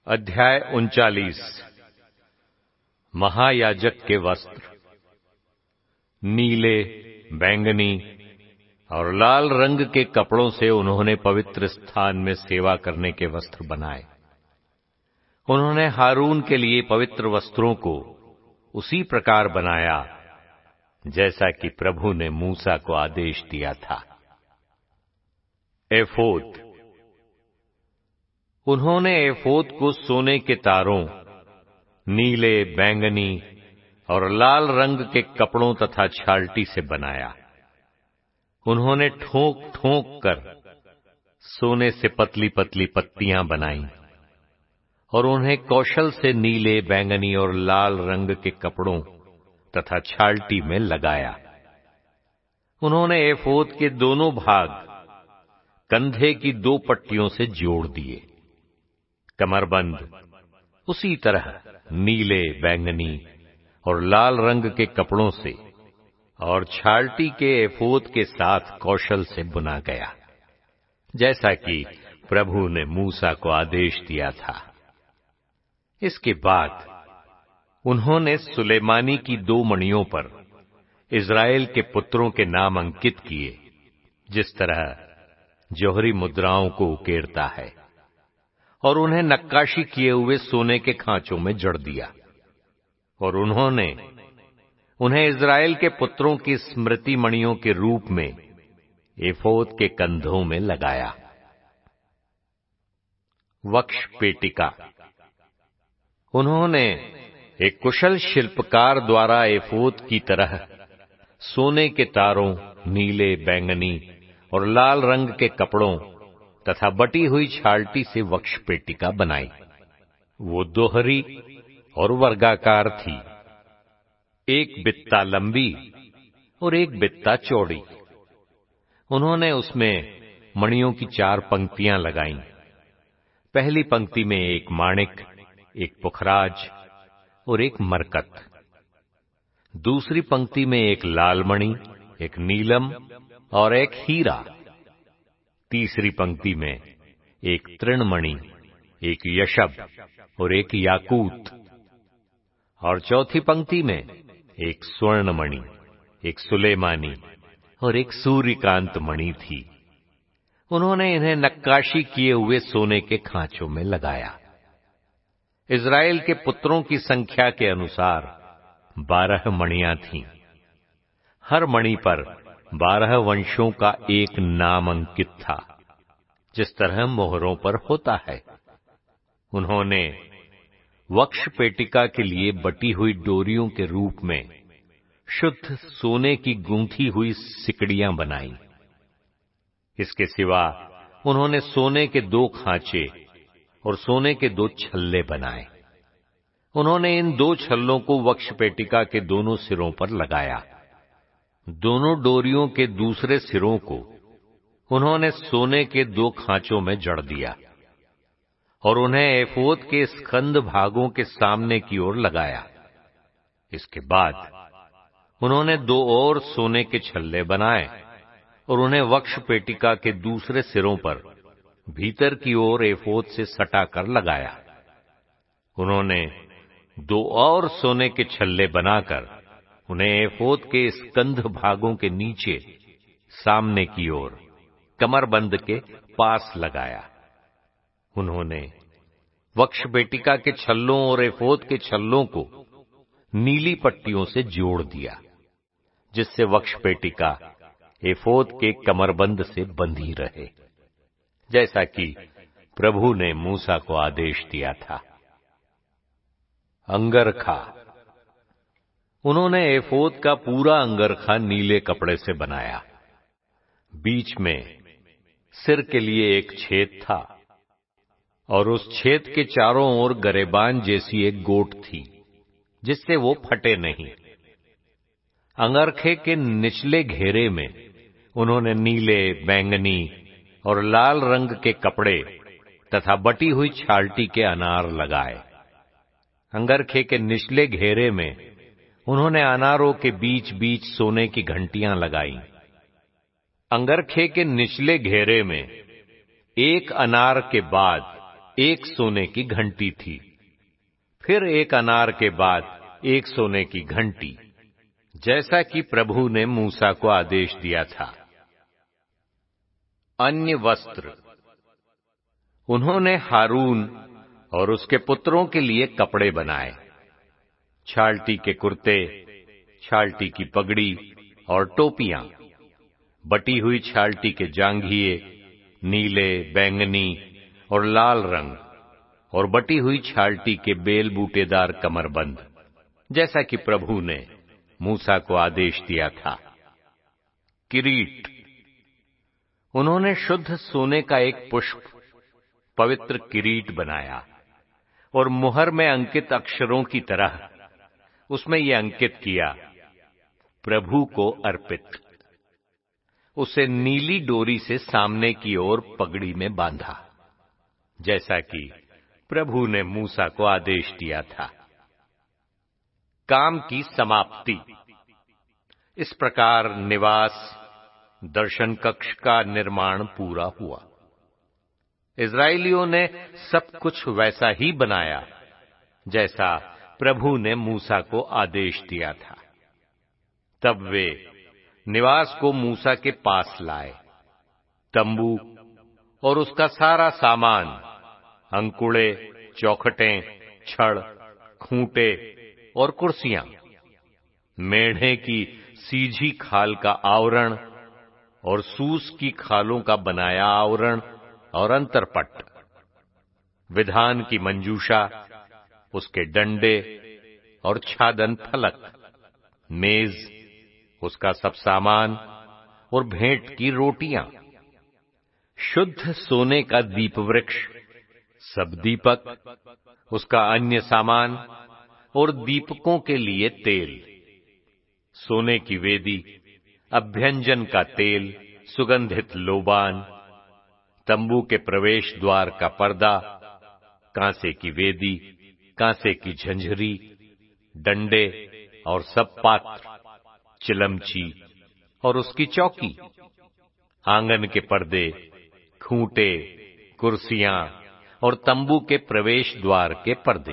अध्याय 39। महायाजक के वस्त्र। नीले, बैंगनी और लाल रंग के कपड़ों से उन्होंने पवित्र स्थान में सेवा करने के वस्त्र बनाए। उन्होंने हारून के लिए पवित्र वस्त्रों को उसी प्रकार बनाया जैसा कि प्रभु ने मूसा को आदेश दिया था। एफोद। उन्होंने एफोद को सोने के तारों, नीले, बैंगनी और लाल रंग के कपड़ों तथा छालटी से बनाया। उन्होंने ठोक ठोक कर सोने से पतली पतली पत्तियां बनाईं और उन्हें कौशल से नीले, बैंगनी और लाल रंग के कपड़ों तथा छालटी में लगाया। उन्होंने एफोद के दोनों भाग कंधे की 2 पट्टियों से जोड़ दिए। कमरबंद उसी तरह नीले, बैंगनी और लाल रंग के कपड़ों से और छालटी के एफोद के साथ कौशल से बुना गया, जैसा कि प्रभु ने मूसा को आदेश दिया था। इसके बाद उन्होंने सुलेमानी की 2 मणियों पर इस्राएल के पुत्रों के नाम अंकित किए, जिस तरह जौहरी मुद्राओं को उकेरता है, और उन्हें नक्काशी किए हुए सोने के खांचों में जड़ दिया। और उन्होंने उन्हें इस्राएल के पुत्रों की स्मृति मणियों के रूप में एफोद के कंधों में लगाया। वक्ष पेटिका। उन्होंने एक कुशल शिल्पकार द्वारा एफोद की तरह सोने के तारों, नीले, बैंगनी और लाल रंग के कपड़ों तथा बटी हुई छालटी से वक्ष पेटिका बनाई। वो दोहरी और वर्गाकार थी, 1 बित्ता लंबी और 1 बित्ता चौड़ी। उन्होंने उसमें मणियों की 4 पंक्तियां लगाईं। पहली पंक्ति में 1 माणिक, 1 पुखराज और 1 मरकत। दूसरी पंक्ति में 1 लाल मणि, 1 नीलम और 1 हीरा। तीसरी पंक्ति में 1 तृणमणि, 1 यशब और 1 याकूत। और चौथी पंक्ति में 1 स्वर्णमणि, 1 सुलेमानी और 1 सूर्यकांत मणि थी। उन्होंने इन्हें नक्काशी किए हुए सोने के खांचों में लगाया। इस्राएल के पुत्रों की संख्या के अनुसार 12 मणियां थीं। हर मणि पर 12 वंशों का 1 नाम अंकित था, जिस तरह मोहरों पर होता है। उन्होंने वक्ष पेटिका के लिए बटी हुई डोरियों के रूप में शुद्ध सोने की गूंथी हुई सिकड़ियां बनाई। इसके सिवा उन्होंने सोने के 2 खांचे और सोने के 2 छल्ले बनाए। उन्होंने इन 2 छल्लों को वक्ष पेटिका के दोनों सिरों पर लगाया। दोनों डोरियों के दूसरे सिरों को उन्होंने सोने के 2 खांचों में जड़ दिया और उन्हें एफोद के स्कंध भागों के सामने की ओर लगाया। इसके बाद उन्होंने 2 और सोने के छल्ले बनाए और उन्हें वक्ष पेटिका के दूसरे सिरों पर भीतर की ओर एफोद से सटाकर लगाया। उन्होंने 2 और सोने के छल्ले बनाकर उन्हें एफोद के स्कंध भागों के नीचे सामने की ओर कमरबंद के पास लगाया। उन्होंने वक्ष पेटिका के छल्लों और एफोद के छल्लों को नीली पट्टियों से जोड़ दिया, जिससे वक्ष पेटिका एफोद के कमरबंद से बंधी रहे, जैसा कि प्रभु ने मूसा को आदेश दिया था। अंगरखा। उन्होंने एफोद का पूरा अंगरखा नीले कपड़े से बनाया। बीच में सिर के लिए 1 छेद था और उस छेद के चारों ओर गरेबान जैसी 1 गोट थी, जिससे वो फटे नहीं। अंगरखे के निचले घेरे में उन्होंने नीले, बैंगनी और लाल रंग के कपड़े तथा बटी हुई छालटी के अनार लगाए। अंगरखे के निचले घेरे में उन्होंने अनारों के बीच बीच सोने की घंटियां लगाई। अंगरखे के निचले घेरे में 1 अनार के बाद एक सोने की घंटी थी, फिर एक अनार के बाद एक सोने की घंटी, जैसा कि प्रभु ने मूसा को आदेश दिया था। अन्य वस्त्र। उन्होंने हारून और उसके पुत्रों के लिए कपड़े बनाए, छालटी के कुर्ते, छालटी की पगड़ी और टोपियां, बटी हुई छालटी के जांघिए, नीले, बैंगनी और लाल रंग, और बटी हुई छालटी के बेल बूटेदार कमरबंद, जैसा कि प्रभु ने मूसा को आदेश दिया था। किरीट। उन्होंने शुद्ध सोने का एक पुष्प पवित्र किरीट बनाया और मुहर में अंकित अक्षरों की तरह उसमें यह अंकित किया, प्रभु को अर्पित। उसे नीली डोरी से सामने की ओर पगड़ी में बांधा, जैसा कि प्रभु ने मूसा को आदेश दिया था। काम की समाप्ति। इस प्रकार निवास दर्शन कक्ष का निर्माण पूरा हुआ। इस्राएलियों ने सब कुछ वैसा ही बनाया जैसा प्रभु ने मूसा को आदेश दिया था। तब वे निवास को मूसा के पास लाए। तंबू और उसका सारा सामान, अंकुड़े, चौखटें, छड़, खूंटे और कुर्सियां, मेढ़े की सीधी खाल का आवरण और सूस की खालों का बनाया आवरण और अंतरपट, विधान की मंजूषा, उसके डंडे और छादन फलक, मेज, उसका सब सामान और भेंट की रोटियां, शुद्ध सोने का दीप वृक्ष, सब दीपक, उसका अन्य सामान और दीपकों के लिए तेल, सोने की वेदी, अभ्यंजन का तेल, सुगंधित लोबान, तंबू के प्रवेश द्वार का पर्दा, कांसे की वेदी, कांसे की झंझरी, डंडे और सब पात्र, चिलमची और उसकी चौकी, आंगन के पर्दे, खूंटे, कुर्सियां और तंबू के प्रवेश द्वार के पर्दे,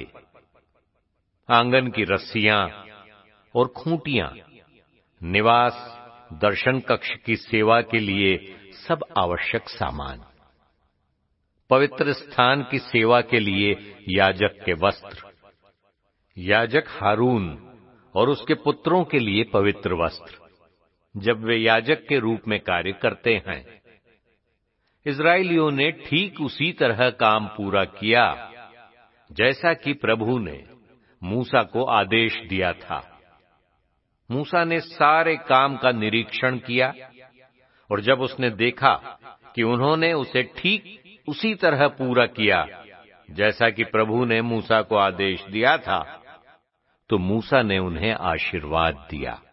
आंगन की रस्सियां और खूंटियां, निवास दर्शन कक्ष की सेवा के लिए सब आवश्यक सामान, पवित्र स्थान की सेवा के लिए याजक के वस्त्र, याजक हारून और उसके पुत्रों के लिए पवित्र वस्त्र, जब वे याजक के रूप में कार्य करते हैं। इस्राएलियों ने ठीक उसी तरह काम पूरा किया जैसा कि प्रभु ने मूसा को आदेश दिया था। मूसा ने सारे काम का निरीक्षण किया और जब उसने देखा कि उन्होंने उसे ठीक उसी तरह पूरा किया जैसा कि प्रभु ने मूसा को आदेश दिया था, तो मूसा ने उन्हें आशीर्वाद दिया।